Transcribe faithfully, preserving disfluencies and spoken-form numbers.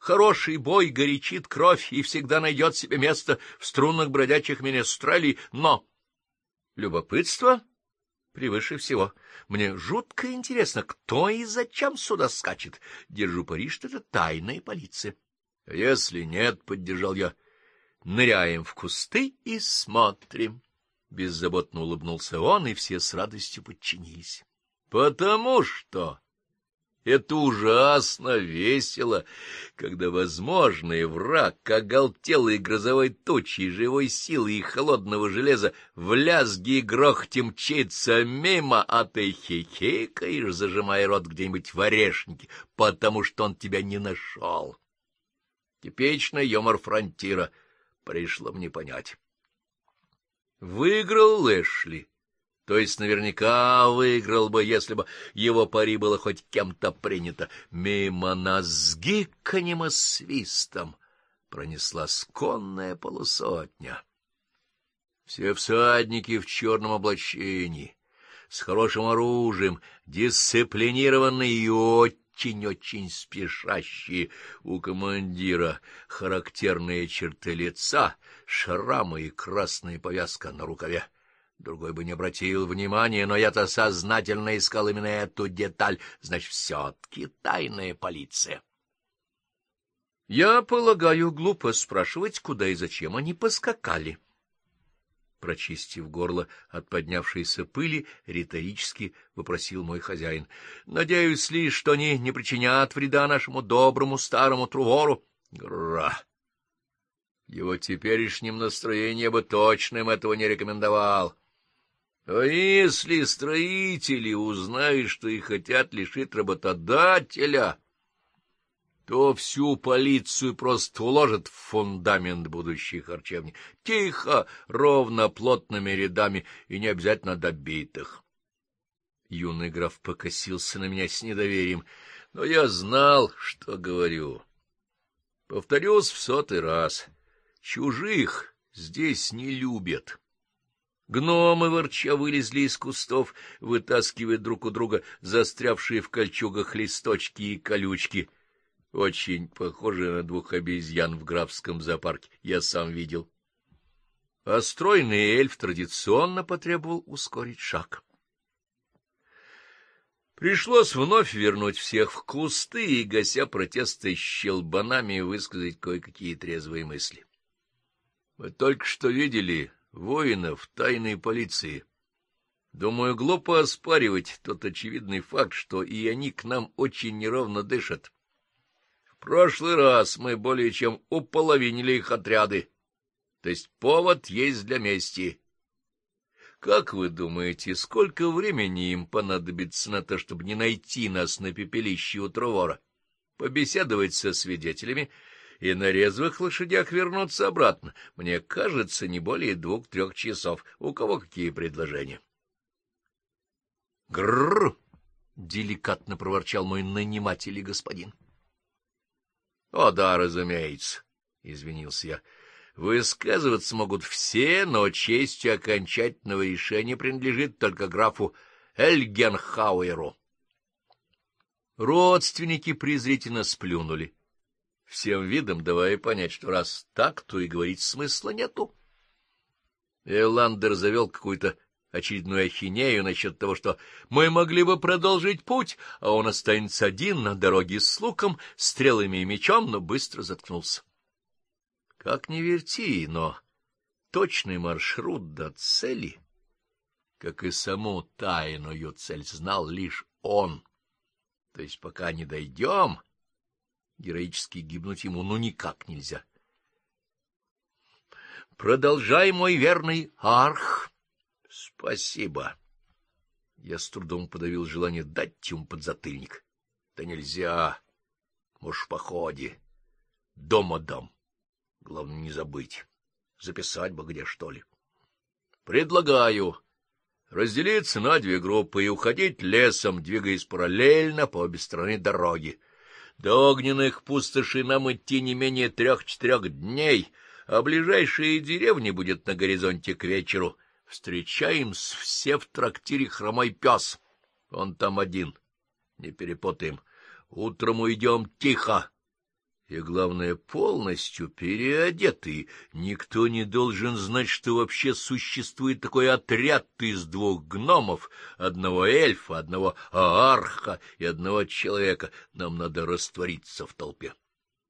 Хороший бой горячит кровь и всегда найдет себе место в струнах бродячих менестрелей, но любопытство превыше всего. Мне жутко интересно, кто и зачем сюда скачет. Держу пари, что это тайная полиция. — Если нет, — поддержал я, — ныряем в кусты и смотрим. Беззаботно улыбнулся он, и все с радостью подчинились. — Потому что это ужасно весело, когда возможный враг, оголтелый грозовой тучей, живой силы и холодного железа, в лязге и грохоте мчится мимо, а ты хихикаешь, зажимая рот где-нибудь в орешнике, потому что он тебя не нашел. Типичный юмор фронтира, пришло мне понять. Выиграл Лэшли. То есть наверняка выиграл бы, если бы его пари было хоть кем-то принято. Мимо нас с гиканьем и свистом пронеслась конная полусотня. Все всадники в черном облачении, с хорошим оружием, дисциплинированные и очень-очень спешащие. У командира характерные черты лица, шрамы и красная повязка на рукаве. Другой бы не обратил внимания, но я-то сознательно искал именно эту деталь, значит, все-таки тайная полиция. Я полагаю, глупо спрашивать, куда и зачем они поскакали. Прочистив горло от поднявшейся пыли, риторически вопросил мой хозяин. Надеюсь лишь, что они не причинят вреда нашему доброму старому Трувору. Гра! Его теперешнем настроении бы точно им этого не рекомендовал. А если строители узнают, что их хотят лишить работодателя, то всю полицию просто уложат в фундамент будущей харчевни. Тихо, ровно, плотными рядами, и не обязательно добитых. Юный граф покосился на меня с недоверием, но я знал, что говорю. Повторюсь в сотый раз. Чужих здесь не любят. Гномы ворча вылезли из кустов, вытаскивая друг у друга застрявшие в кольчугах листочки и колючки. Очень похожи на двух обезьян в графском зоопарке, я сам видел. А стройный эльф традиционно потребовал ускорить шаг. Пришлось вновь вернуть всех в кусты и, гася протесты щелбанами, высказать кое-какие трезвые мысли. Мы только что видели воинов тайной полиции. Думаю, глупо оспаривать тот очевидный факт, что и они к нам очень неровно дышат. В прошлый раз мы более чем уполовинили их отряды, то есть повод есть для мести. Как вы думаете, сколько времени им понадобится на то, чтобы не найти нас на пепелище у Трувора, побеседовать со свидетелями и на резвых лошадях вернуться обратно? Мне кажется, не более двух-трех часов. У кого какие предложения? — Грррр! — деликатно проворчал мой наниматель и господин. — О, да, разумеется, — извинился я. — Высказываться могут все, но честь окончательного решения принадлежит только графу Эльгенхауэру. Родственники презрительно сплюнули, всем видом давая понять, что раз так, то и говорить смысла нету. Эландер завел какую-то очередную ахинею насчет того, что мы могли бы продолжить путь, а он останется один на дороге с луком, стрелами и мечом, но быстро заткнулся. Как ни верти, но точный маршрут до цели, как и саму тайную цель, знал лишь он. То есть пока не дойдем, героически гибнуть ему ну никак нельзя. — Продолжай, мой верный арх. — Спасибо. Я с трудом подавил желание дать ему подзатыльник. — Да нельзя. Может, в походе. Дома дам. Главное, не забыть. Записать бы где, что ли. Предлагаю разделиться на две группы и уходить лесом, двигаясь параллельно по обе стороны дороги. До огненных пустошей нам идти не менее трех-четырех дней, а ближайшая деревня будет на горизонте к вечеру. Встречаем все в трактире «Хромой пес». Он там один. Не перепутаем. Утром уйдем тихо. И, главное, полностью переодетые. Никто не должен знать, что вообще существует такой отряд из двух гномов, одного эльфа, одного аарха и одного человека. Нам надо раствориться в толпе.